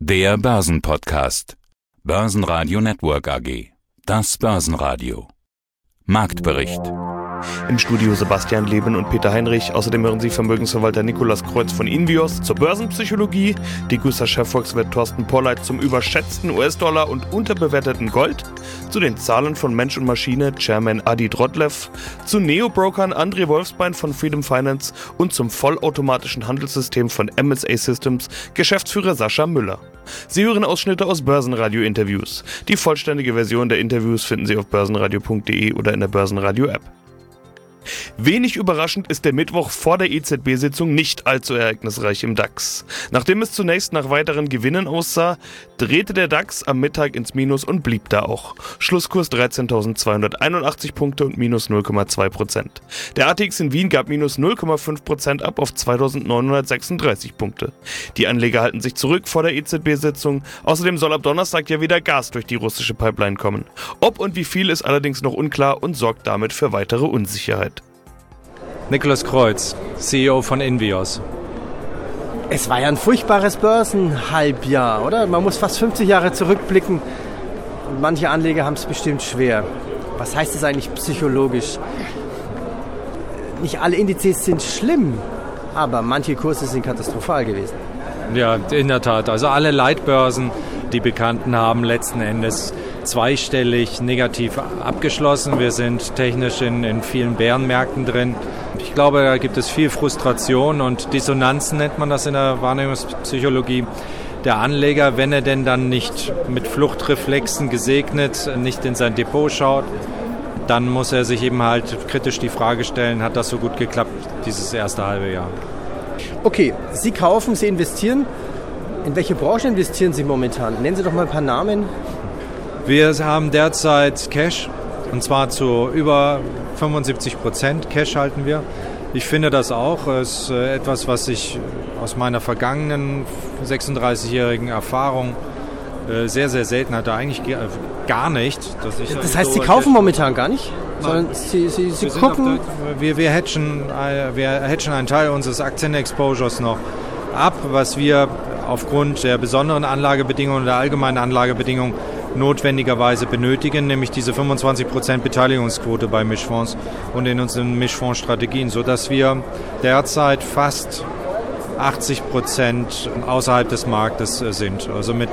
Der Börsenpodcast. Börsenradio Network AG. Das Börsenradio. Marktbericht. Im Studio Sebastian Leben und Peter Heinrich. Außerdem hören Sie Vermögensverwalter Nikolaus Kreuz von Invios zur Börsenpsychologie, Degussa-Chefvolkswirt Thorsten Polleit zum überschätzten US-Dollar und unterbewerteten Gold, zu den Zahlen von Mensch und Maschine Chairman Adi Drodlev, zu Neo-Brokern André Wolfsbein von Freedom Finance und zum vollautomatischen Handelssystem von MSA Systems Geschäftsführer Sascha Müller. Sie hören Ausschnitte aus Börsenradio-Interviews. Die vollständige Version der Interviews finden Sie auf börsenradio.de oder in der Börsenradio-App. Wenig überraschend ist der Mittwoch vor der EZB-Sitzung nicht allzu ereignisreich im DAX. Nachdem es zunächst nach weiteren Gewinnen aussah, drehte der DAX am Mittag ins Minus und blieb da auch. Schlusskurs 13.281 Punkte und minus 0,2%. Der ATX in Wien gab minus 0,5% ab auf 2.936 Punkte. Die Anleger halten sich zurück vor der EZB-Sitzung. Außerdem soll ab Donnerstag ja wieder Gas durch die russische Pipeline kommen. Ob und wie viel ist allerdings noch unklar und sorgt damit für weitere Unsicherheit. Nikolaus Kreuz, CEO von Invios. Es war ja ein furchtbares Börsenhalbjahr, oder? Man muss fast 50 Jahre zurückblicken und manche Anleger haben es bestimmt schwer. Was heißt das eigentlich psychologisch? Nicht alle Indizes sind schlimm, aber manche Kurse sind katastrophal gewesen. Ja, in der Tat. Also alle Leitbörsen, die bekannten, haben letzten Endes zweistellig negativ abgeschlossen. Wir sind technisch in vielen Bärenmärkten drin. Ich glaube, da gibt es viel Frustration und Dissonanzen, nennt man das in der Wahrnehmungspsychologie. Der Anleger, wenn er denn dann nicht mit Fluchtreflexen gesegnet, nicht in sein Depot schaut, dann muss er sich eben halt kritisch die Frage stellen, hat das so gut geklappt, dieses erste halbe Jahr? Okay, Sie kaufen, Sie investieren. In welche Branche investieren Sie momentan? Nennen Sie doch mal ein paar Namen. Wir haben derzeit Cash, und zwar zu über 75% Cash halten wir. Ich finde das auch. Es ist etwas, was ich aus meiner vergangenen 36-jährigen Erfahrung sehr, sehr selten hatte. Eigentlich gar nicht. Das heißt, Sie kaufen momentan gar nicht? Sondern Sie gucken? Wir hedgen einen Teil unseres Aktienexposures noch ab, was wir aufgrund der besonderen Anlagebedingungen, der allgemeinen Anlagebedingungen notwendigerweise benötigen, nämlich diese 25% Beteiligungsquote bei Mischfonds und in unseren Mischfondsstrategien, sodass wir derzeit fast 80% außerhalb des Marktes sind. Also mit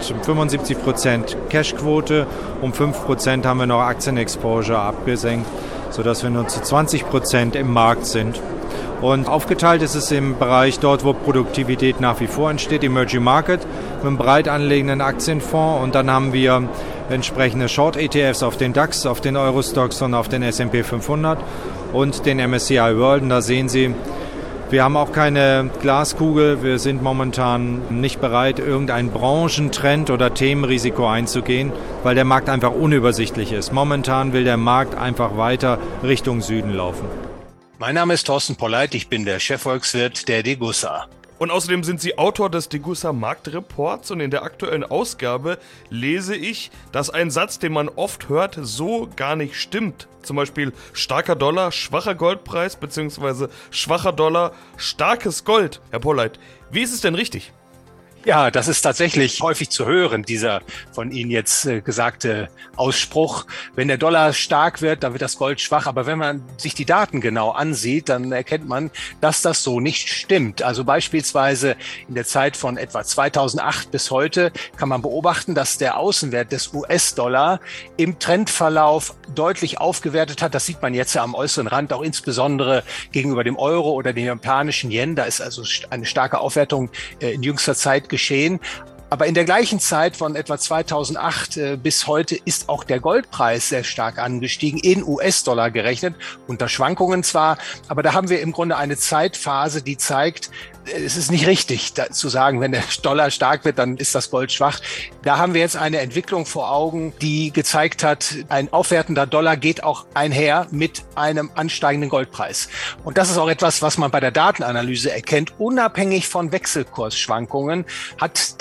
75% Cashquote, um 5% haben wir noch Aktienexposure abgesenkt, sodass wir nur zu 20% im Markt sind. Und aufgeteilt ist es im Bereich dort, wo Produktivität nach wie vor entsteht, Emerging Market, mit einem breit anlegenden Aktienfonds. Und dann haben wir entsprechende Short-ETFs auf den DAX, auf den Eurostoxx und auf den S&P 500 und den MSCI World. Und da sehen Sie, wir haben auch keine Glaskugel. Wir sind momentan nicht bereit, irgendeinen Branchentrend oder Themenrisiko einzugehen, weil der Markt einfach unübersichtlich ist. Momentan will der Markt einfach weiter Richtung Süden laufen. Mein Name ist Thorsten Polleit, ich bin der Chefvolkswirt der Degussa. Und außerdem sind Sie Autor des Degussa Marktreports und in der aktuellen Ausgabe lese ich, dass ein Satz, den man oft hört, so gar nicht stimmt. Zum Beispiel starker Dollar, schwacher Goldpreis bzw. schwacher Dollar, starkes Gold. Herr Polleit, wie ist es denn richtig? Ja, das ist tatsächlich häufig zu hören, dieser von Ihnen jetzt gesagte Ausspruch. Wenn der Dollar stark wird, dann wird das Gold schwach. Aber wenn man sich die Daten genau ansieht, dann erkennt man, dass das so nicht stimmt. Also beispielsweise in der Zeit von etwa 2008 bis heute kann man beobachten, dass der Außenwert des US-Dollar im Trendverlauf deutlich aufgewertet hat. Das sieht man jetzt ja am äußeren Rand, auch insbesondere gegenüber dem Euro oder dem japanischen Yen. Da ist also eine starke Aufwertung in jüngster Zeit geschehen. Aber in der gleichen Zeit von etwa 2008 bis heute ist auch der Goldpreis sehr stark angestiegen, in US-Dollar gerechnet, unter Schwankungen zwar, aber da haben wir im Grunde eine Zeitphase, die zeigt, es ist nicht richtig zu sagen, wenn der Dollar stark wird, dann ist das Gold schwach. Da haben wir jetzt eine Entwicklung vor Augen, die gezeigt hat, ein aufwertender Dollar geht auch einher mit einem ansteigenden Goldpreis. Und das ist auch etwas, was man bei der Datenanalyse erkennt. Unabhängig von Wechselkursschwankungen hat der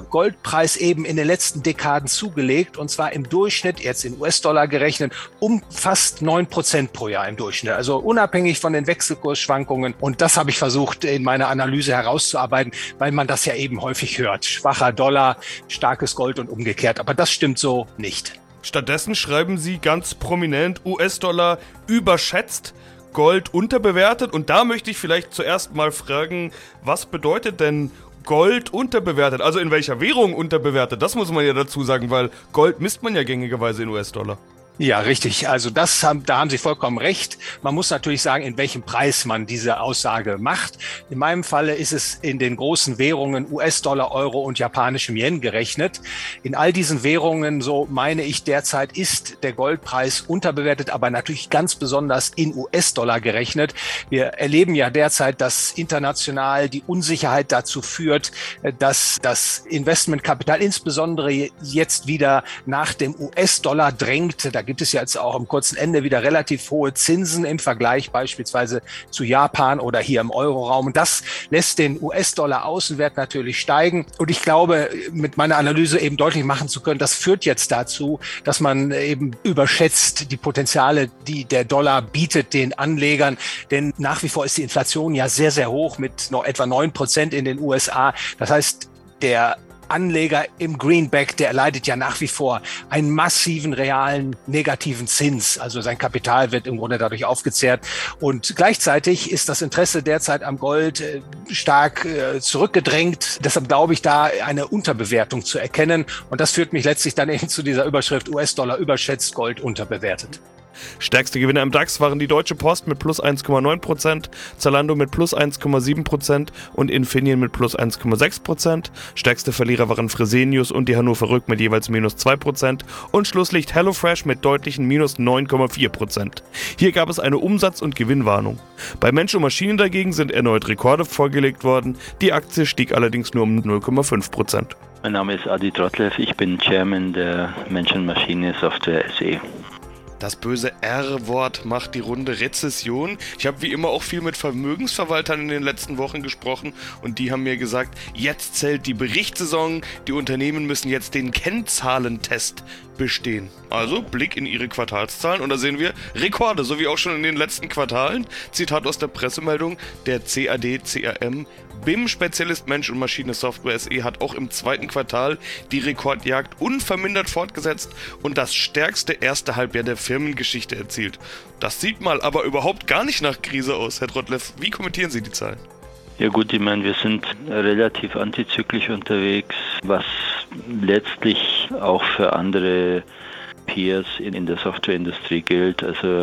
Goldpreis eben in den letzten Dekaden zugelegt, und zwar im Durchschnitt, jetzt in US-Dollar gerechnet, um fast 9% pro Jahr im Durchschnitt. Also unabhängig von den Wechselkursschwankungen. Und das habe ich versucht in meiner Analyse herauszuarbeiten, weil man das ja eben häufig hört. Schwacher Dollar, starkes Gold und umgekehrt. Aber das stimmt so nicht. Stattdessen schreiben Sie ganz prominent, US-Dollar überschätzt, Gold unterbewertet. Und da möchte ich vielleicht zuerst mal fragen, was bedeutet denn Gold unterbewertet? Also in welcher Währung unterbewertet? Das muss man ja dazu sagen, weil Gold misst man ja gängigerweise in US-Dollar. Ja, richtig. Also da haben Sie vollkommen recht. Man muss natürlich sagen, in welchem Preis man diese Aussage macht. In meinem Falle ist es in den großen Währungen US-Dollar, Euro und japanischem Yen gerechnet. In all diesen Währungen, so meine ich derzeit, ist der Goldpreis unterbewertet, aber natürlich ganz besonders in US-Dollar gerechnet. Wir erleben ja derzeit, dass international die Unsicherheit dazu führt, dass das Investmentkapital insbesondere jetzt wieder nach dem US-Dollar drängt. Da gibt es ja jetzt auch am kurzen Ende wieder relativ hohe Zinsen im Vergleich beispielsweise zu Japan oder hier im Euroraum. Und das lässt den US-Dollar-Außenwert natürlich steigen. Und ich glaube, mit meiner Analyse eben deutlich machen zu können, das führt jetzt dazu, dass man eben überschätzt die Potenziale, die der Dollar bietet den Anlegern. Denn nach wie vor ist die Inflation ja sehr, sehr hoch mit noch etwa 9% in den USA. Das heißt, der Anleger im Greenback, der erleidet ja nach wie vor einen massiven realen negativen Zins. Also sein Kapital wird im Grunde dadurch aufgezehrt. Und gleichzeitig ist das Interesse derzeit am Gold stark zurückgedrängt. Deshalb glaube ich, da eine Unterbewertung zu erkennen. Und das führt mich letztlich dann eben zu dieser Überschrift US-Dollar überschätzt, Gold unterbewertet. Stärkste Gewinner im DAX waren die Deutsche Post mit plus 1,9%, Zalando mit plus 1,7% und Infineon mit plus 1,6%. Stärkste Verlierer waren Fresenius und die Hannover Rück mit jeweils minus 2% und Schlusslicht HelloFresh mit deutlichen minus 9,4%. Hier gab es eine Umsatz- und Gewinnwarnung. Bei Mensch und Maschine dagegen sind erneut Rekorde vorgelegt worden, die Aktie stieg allerdings nur um 0,5%. Mein Name ist Adi Trottlev, ich bin Chairman der Mensch und Maschine Software SE. Das böse R-Wort macht die Runde, Rezession. Ich habe wie immer auch viel mit Vermögensverwaltern in den letzten Wochen gesprochen und die haben mir gesagt, jetzt zählt die Berichtssaison, die Unternehmen müssen jetzt den Kennzahlentest bestehen. Also Blick in ihre Quartalszahlen und da sehen wir Rekorde, so wie auch schon in den letzten Quartalen. Zitat aus der Pressemeldung, der CAD-CRM BIM-Spezialist Mensch und Maschine Software SE hat auch im zweiten Quartal die Rekordjagd unvermindert fortgesetzt und das stärkste erste Halbjahr der Firmengeschichte erzielt. Das sieht mal aber überhaupt gar nicht nach Krise aus, Herr Trottlev. Wie kommentieren Sie die Zahlen? Ja gut, ich meine, wir sind relativ antizyklisch unterwegs, was letztlich auch für andere Peers in der Softwareindustrie gilt,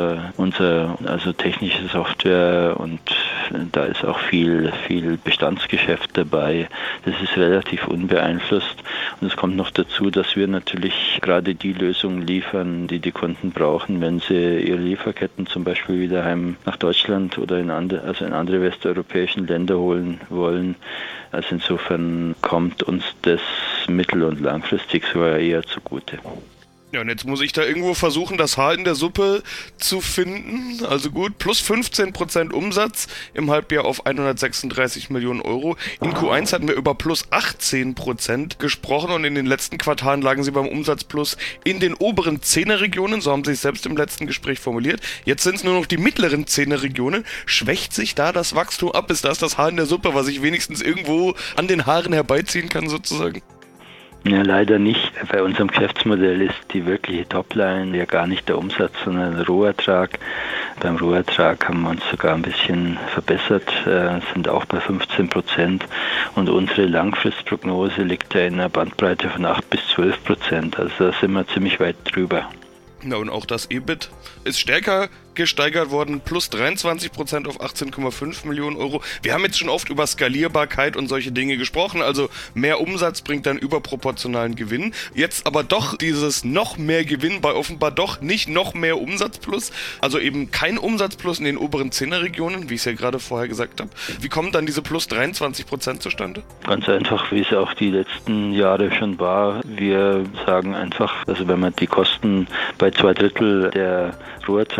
also technische Software, und da ist auch viel Bestandsgeschäft dabei. Das ist relativ unbeeinflusst und es kommt noch dazu, dass wir natürlich gerade die Lösungen liefern, die die Kunden brauchen, wenn sie ihre Lieferketten zum Beispiel wieder heim nach Deutschland oder in andere westeuropäischen Länder holen wollen. Also insofern kommt uns das mittel- und langfristig sogar eher zugute. Ja, und jetzt muss ich da irgendwo versuchen, das Haar in der Suppe zu finden. Also gut, plus 15% Umsatz im Halbjahr auf 136 Millionen Euro. In Q1 hatten wir über plus 18% gesprochen und in den letzten Quartalen lagen sie beim Umsatzplus in den oberen 10er-Regionen, so haben sie es selbst im letzten Gespräch formuliert. Jetzt sind es nur noch die mittleren 10er-Regionen. Schwächt sich da das Wachstum ab? Ist das Haar in der Suppe, was ich wenigstens irgendwo an den Haaren herbeiziehen kann sozusagen? Ja, leider nicht. Bei unserem Geschäftsmodell ist die wirkliche Topline ja gar nicht der Umsatz, sondern der Rohertrag. Beim Rohertrag haben wir uns sogar ein bisschen verbessert, sind auch bei 15% und unsere Langfristprognose liegt ja in einer Bandbreite von 8-12%. Also da sind wir ziemlich weit drüber. Na und auch das EBIT ist stärker gesteigert worden, plus 23% auf 18,5 Millionen Euro. Wir haben jetzt schon oft über Skalierbarkeit und solche Dinge gesprochen, also mehr Umsatz bringt dann überproportionalen Gewinn. Jetzt aber doch dieses noch mehr Gewinn bei offenbar doch nicht noch mehr Umsatzplus, also eben kein Umsatzplus in den oberen 10er-Regionen, wie ich es ja gerade vorher gesagt habe. Wie kommen dann diese plus 23% zustande? Ganz einfach, wie es auch die letzten Jahre schon war. Wir sagen einfach, also wenn man die Kosten bei 2/3 der Rohertrag steigt,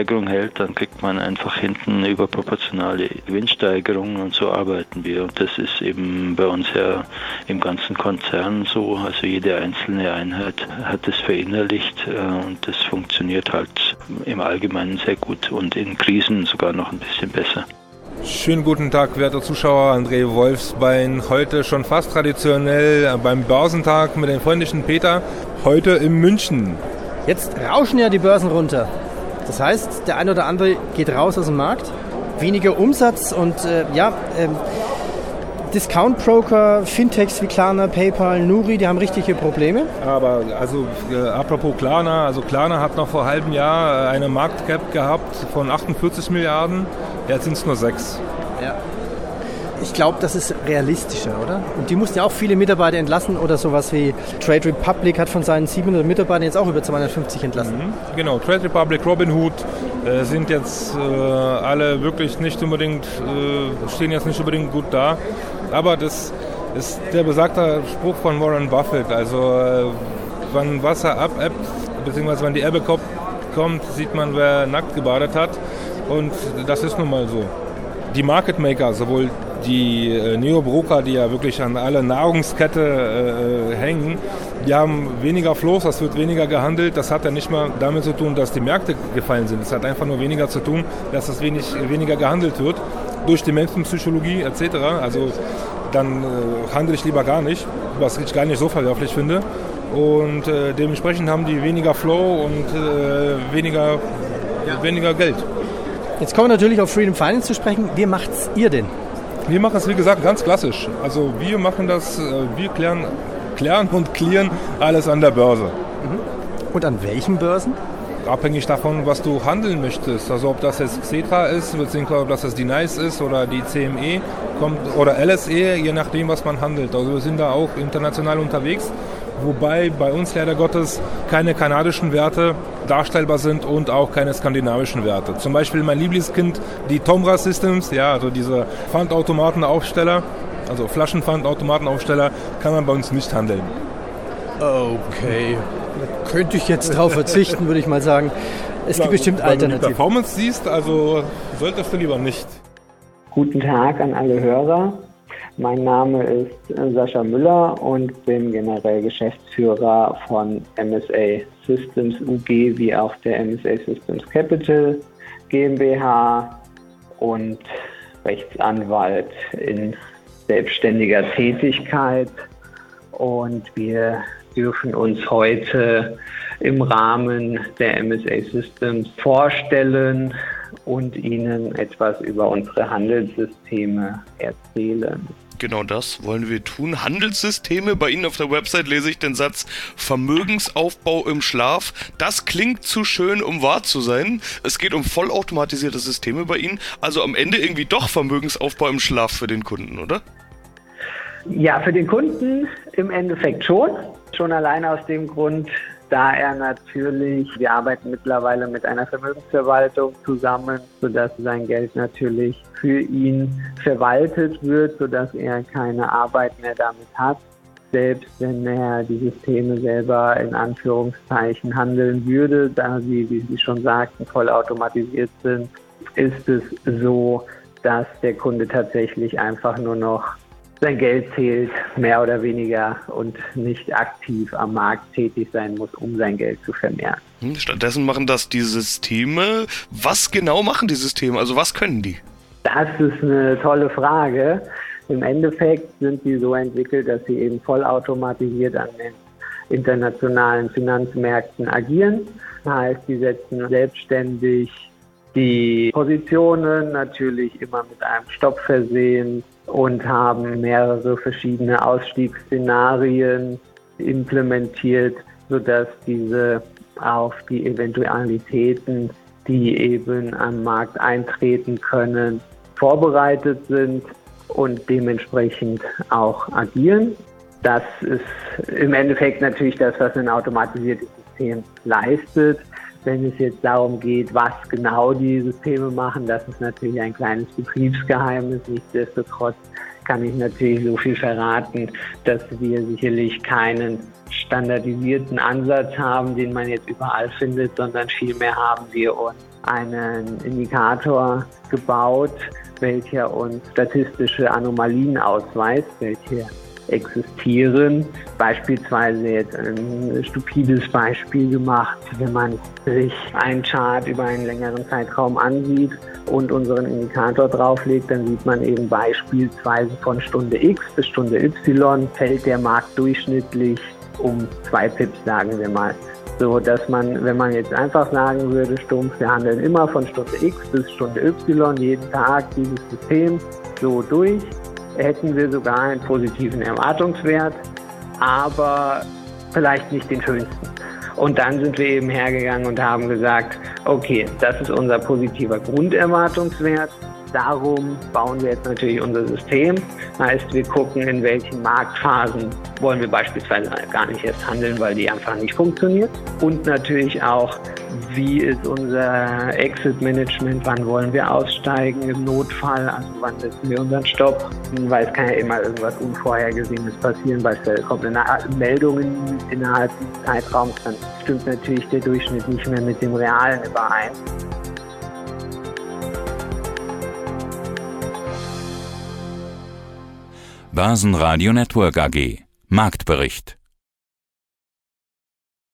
Preissteigerung hält, dann kriegt man einfach hinten eine überproportionale Gewinnsteigerung und so arbeiten wir. Und das ist eben bei uns ja im ganzen Konzern so, also jede einzelne Einheit hat es verinnerlicht und das funktioniert halt im Allgemeinen sehr gut und in Krisen sogar noch ein bisschen besser. Schönen guten Tag, werte Zuschauer, André Wolfsbein, heute schon fast traditionell beim Börsentag mit dem freundlichen Peter, heute in München. Jetzt rauschen ja die Börsen runter. Das heißt, der eine oder andere geht raus aus dem Markt, weniger Umsatz und Discount-Broker, Fintechs wie Klarna, PayPal, Nuri, die haben richtige Probleme. Aber apropos Klarna, Klarna hat noch vor einem halben Jahr eine Marktcap gehabt von 48 Milliarden, jetzt sind es nur 6. Ja. Ich glaube, das ist realistischer, oder? Und die mussten ja auch viele Mitarbeiter entlassen oder sowas wie Trade Republic hat von seinen 700 Mitarbeitern jetzt auch über 250 entlassen. Genau, Trade Republic, Robinhood sind jetzt alle wirklich nicht unbedingt, stehen jetzt nicht unbedingt gut da. Aber das ist der besagte Spruch von Warren Buffett. Also wenn Wasser abebbt, beziehungsweise wenn die Ebbe kommt, sieht man, wer nackt gebadet hat. Und das ist nun mal so. Die Market Maker, sowohl die Neobroker, die ja wirklich an alle Nahrungskette hängen, die haben weniger Flows, das wird weniger gehandelt. Das hat ja nicht mal damit zu tun, dass die Märkte gefallen sind. Es hat einfach nur weniger zu tun, dass es weniger gehandelt wird durch die Menschenpsychologie etc. Also dann handle ich lieber gar nicht, was ich gar nicht so verwerflich finde. Und dementsprechend haben die weniger Flow und weniger Geld. Jetzt kommen wir natürlich auf Freedom Finance zu sprechen. Wie macht's ihr denn? Wir machen es, wie gesagt, ganz klassisch. Also wir machen das, wir klären und clearen alles an der Börse. Und an welchen Börsen? Abhängig davon, was du handeln möchtest. Also ob das jetzt Xetra ist, beziehungsweise ob das jetzt die NYSE ist oder die CME oder LSE, je nachdem, was man handelt. Also wir sind da auch international unterwegs. Wobei bei uns leider Gottes keine kanadischen Werte darstellbar sind und auch keine skandinavischen Werte. Zum Beispiel mein Lieblingskind, die Tomra Systems, ja, also diese Pfandautomatenaufsteller, also Flaschenpfandautomatenaufsteller, kann man bei uns nicht handeln. Okay, da könnte ich jetzt drauf verzichten, würde ich mal sagen. Es gibt bestimmt Alternativen. Wenn du die Performance siehst, also solltest du lieber nicht. Guten Tag an alle Hörer. Mein Name ist Sascha Müller und bin generell Geschäftsführer von MSA Systems UG wie auch der MSA Systems Capital GmbH und Rechtsanwalt in selbstständiger Tätigkeit. Und wir dürfen uns heute im Rahmen der MSA Systems vorstellen und Ihnen etwas über unsere Handelssysteme erzählen. Genau das wollen wir tun. Handelssysteme, bei Ihnen auf der Website lese ich den Satz Vermögensaufbau im Schlaf. Das klingt zu schön, um wahr zu sein. Es geht um vollautomatisierte Systeme bei Ihnen. Also am Ende irgendwie doch Vermögensaufbau im Schlaf für den Kunden, oder? Ja, für den Kunden im Endeffekt schon. Schon allein aus dem Grund, da er natürlich, wir arbeiten mittlerweile mit einer Vermögensverwaltung zusammen, sodass sein Geld natürlich für ihn verwaltet wird, sodass er keine Arbeit mehr damit hat. Selbst wenn er die Systeme selber in Anführungszeichen handeln würde, da sie, wie Sie schon sagten, vollautomatisiert sind, ist es so, dass der Kunde tatsächlich einfach nur noch sein Geld zählt, mehr oder weniger, und nicht aktiv am Markt tätig sein muss, um sein Geld zu vermehren. Stattdessen machen das die Systeme. Was genau machen die Systeme? Also was können die? Das ist eine tolle Frage. Im Endeffekt sind sie so entwickelt, dass sie eben vollautomatisiert an den internationalen Finanzmärkten agieren. Das heißt, sie setzen selbstständig die Positionen, natürlich immer mit einem Stopp versehen, und haben mehrere verschiedene Ausstiegsszenarien implementiert, sodass diese auf die Eventualitäten, die eben am Markt eintreten können, vorbereitet sind und dementsprechend auch agieren. Das ist im Endeffekt natürlich das, was ein automatisiertes System leistet. Wenn es jetzt darum geht, was genau die Systeme machen, das ist natürlich ein kleines Betriebsgeheimnis. Nichtsdestotrotz kann ich natürlich so viel verraten, dass wir sicherlich keinen standardisierten Ansatz haben, den man jetzt überall findet, sondern vielmehr haben wir uns einen Indikator gebaut, welcher uns statistische Anomalien ausweist, welche existieren. Beispielsweise jetzt ein stupides Beispiel gemacht, wenn man sich einen Chart über einen längeren Zeitraum ansieht und unseren Indikator drauflegt, dann sieht man eben beispielsweise von Stunde X bis Stunde Y fällt der Markt durchschnittlich um 2 Pips, sagen wir mal. So, dass man, wenn man jetzt einfach sagen würde, stumpf, wir handeln immer von Stunde X bis Stunde Y, jeden Tag dieses System so durch, hätten wir sogar einen positiven Erwartungswert, aber vielleicht nicht den schönsten. Und dann sind wir eben hergegangen und haben gesagt, okay, das ist unser positiver Grunderwartungswert. Darum bauen wir jetzt natürlich unser System. Heißt, wir gucken, in welchen Marktphasen wollen wir beispielsweise gar nicht erst handeln, weil die einfach nicht funktioniert. Und natürlich auch, wie ist unser Exit-Management, wann wollen wir aussteigen im Notfall, also wann setzen wir unseren Stopp, weil es kann ja immer irgendwas Unvorhergesehenes passieren, beispielsweise kommt eine Meldung innerhalb des Zeitraums, dann stimmt natürlich der Durchschnitt nicht mehr mit dem Realen überein. Börsenradio Network AG. Marktbericht.